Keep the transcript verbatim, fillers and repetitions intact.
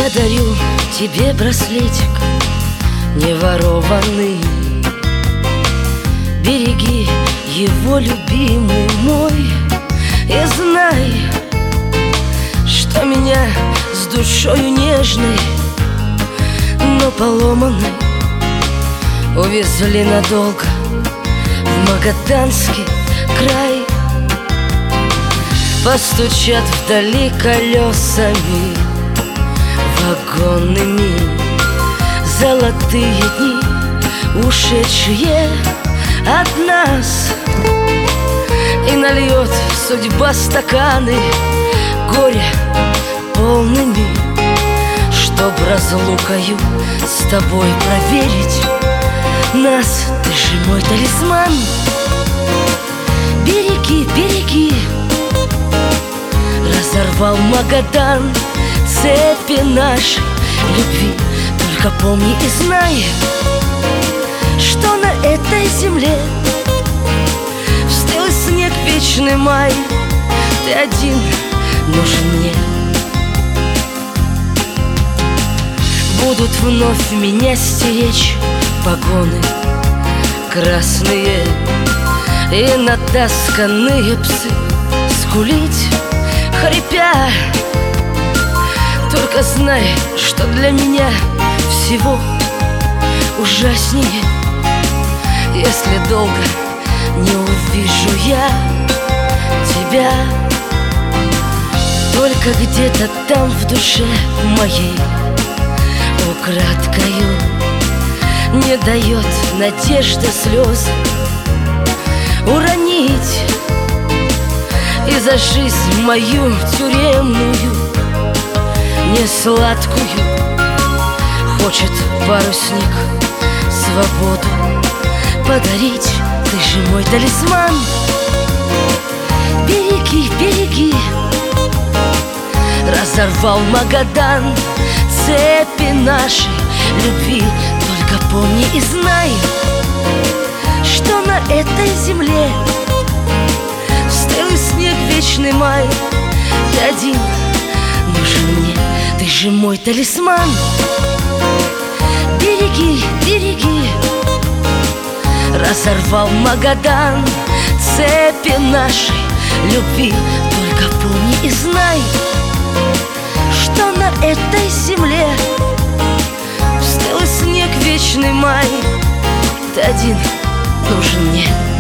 Я дарю тебе браслетик не ворованный. Береги его, любимый мой, и знай, что меня с душою нежной, но поломанной, увезли надолго в Магаданский край. Постучат вдали колесами вагонными золотые дни, ушедшие от нас, и нальет судьба стаканы горя полными, чтоб разлукою с тобой проверить нас. Ты же мой талисман, береги, береги. Разорвал Магадан цепи нашей любви. Только помни и знай, что на этой земле в стылый снег вечный май ты один нужен мне. Будут вновь меня стеречь погоны красные и натасканные псы скулить, хрипя. Только знай, что для меня всего ужаснее, если долго не увижу я тебя. Только где-то там в душе моей украдкою не дает надежда слез уронить, и за жизнь мою тюремную несладкую хочет парусник свободу подарить. Ты же мой талисман, береги, береги. Разорвал Магадан цепи нашей любви. Только помни и знай, что на этой земле в стылый снег вечный май ты один нужен мне. Ты же мой талисман, береги, береги. Разорвал Магадан цепи нашей любви. Только помни и знай, что на этой земле в стылый снег вечный май ты один нужен мне.